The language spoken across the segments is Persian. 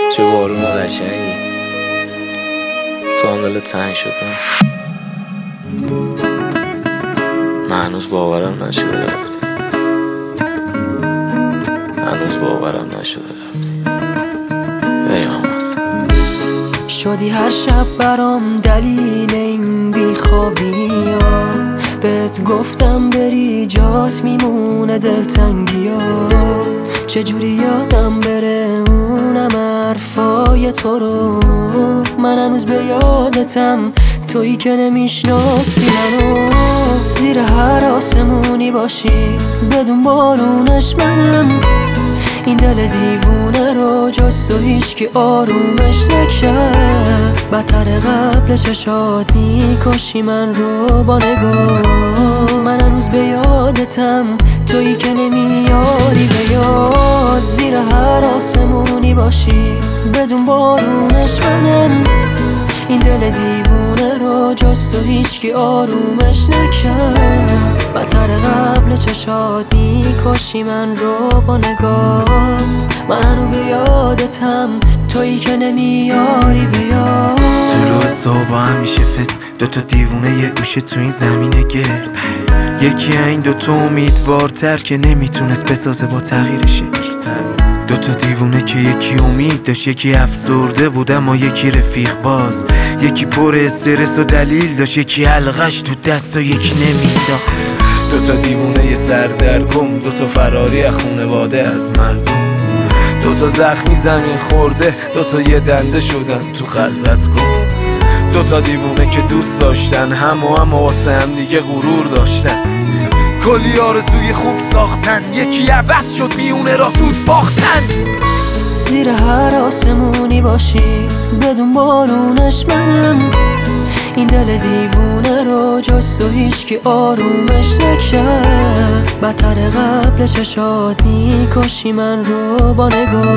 چه بارون قشنگی، تو هم دلت تنگ شد. من هنوز باورم نشده رفتی، هنوز باورم نشده رفتی. بریم هم هستم. شدی هر شب برام دلیل این بیخوابی ها، بهت گفتم بری جات میمونه دلتنگی ها. چجوری یادم بره اونم حرفای تو رو، من هنوز به یادتم، تویی که نمیشناسی منو. زیر هر آسمونی باشی بدون بارونش منم، این دل دیوونه رو جز تو هیچکی آرومش نکرد. بدتر قبل چشات میکشی من رو با نگاه، من هنوز به یادتم، تویی که نمیاری به یاد. زیر هر آسمونی باشی بدون بارونش منم، این دل دیوونه رو جز تو هیچکی آرومش نکرد. بدتر قبل چشات میکشی من رو با نگاه، من هنوز به یادتم، تویی که نمیاری بیاد. طلوع صبح همیشه فس، دوتا دیوونه یه گوشه تو این زمین گرد. یکی این دوتا امیدوارتر که نمیتونست بسازه با تغییر شکل. دوتا دیوونه که یکی امید داشت، یکی افسرده بود اما یکی رفیق باز. یکی پر استرس و دلیل داشت، یکی حلقش تو دست و یکی نمیداخت. دوتا دیوونه یه سردرگم، دوتا فراری از خونواده از مردم. دوتا زخمی زمین خورده، دوتا یه دنده شدن تو خلوت گم. دوتا دیوونه که دوست داشتن اما واسه هم دیگه غرور داشتن. کلی آرزوی خوب ساختن، یکی عوض شد میونه را زود باختن. زیر هر آسمونی باشی بدون بارونش منم، این دل دیوونه رو جز تو هیچکی آرومش نکرد. بدتر قبل چشات میکشی من رو با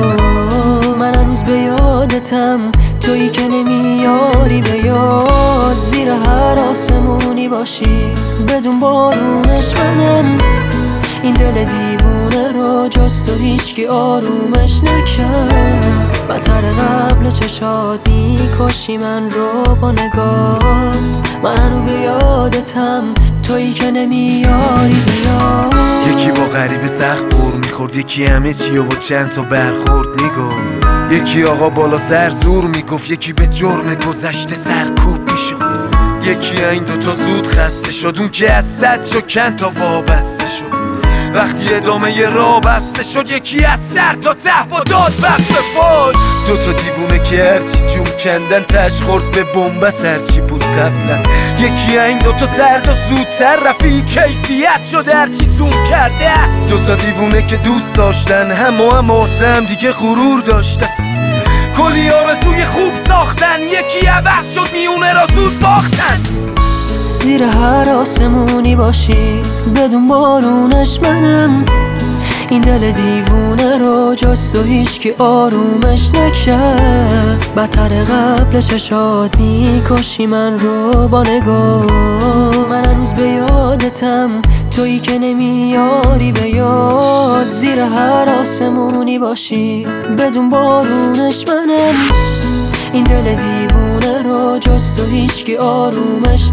نگاه، من هنوز به یادتم، تویی که نمیاری به یاد. زیر هر آسمونی باشی بدون بارونش منم، این دل دیوونه رو جز تو هیچکی آرومش نکرد. بدتر قبل چشات میکشی من رو با نگاه، من هنوز به یادتم، تویی که نمیاری بیاد. یکی با غریب سخت بور میخورد، یکی همه چی و با چند تا برخورد میگفت. یکی آقا بالا سر زور میگفت، یکی به جرم گذشته سرکوب میشد. یکی این دوتا زود خسته شد، اون که از صد شد چند تا وابسته شد. وقتی ادامه یه راه بسته شد، یکی از سر تا ته با داد بست به فاش. دوتا دیوونه که هرچی جون کندن تش خورد به بنبست هرچی بود قبلا. یکی این دوتا سرد و زودتر رفی کیفیت شد هرچی زوم کرده. دوتا دیوونه که دوست داشتن اما واسه هم دیگه غرور داشتن. کلی آرزوی خوب ساختن، یکی عوض شد میونه را زود باختن. زیر هر آسمونی باشی بدون بارونش منم، این دل دیوونه رو جز تو هیچکی آرومش نکرد. بدتر قبل چشات میکشی من رو با نگاه، من هنوز به یادتم، تویی که نمیاری به یاد. زیر هر آسمونی باشی بدون بارونش منم، این دل دیوونه رو جز تو هیچکی آرومش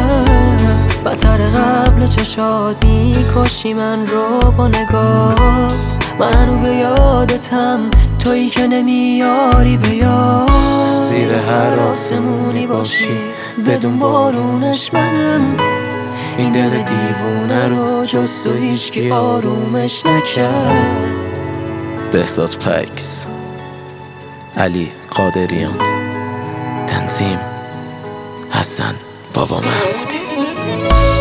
نکرد. بدتر قبل چشات میکشی من رو با نگاه، من هنوز به یادتم، تویی که نمیاری به یاد. زیر هر آسمونی باشی بدون بارونش منم، این دل دیوونه رو جز تو هیچکی آرومش نکرد. بهزاد پکس، علی قادریان، تنظیم حسن بابا محمودی.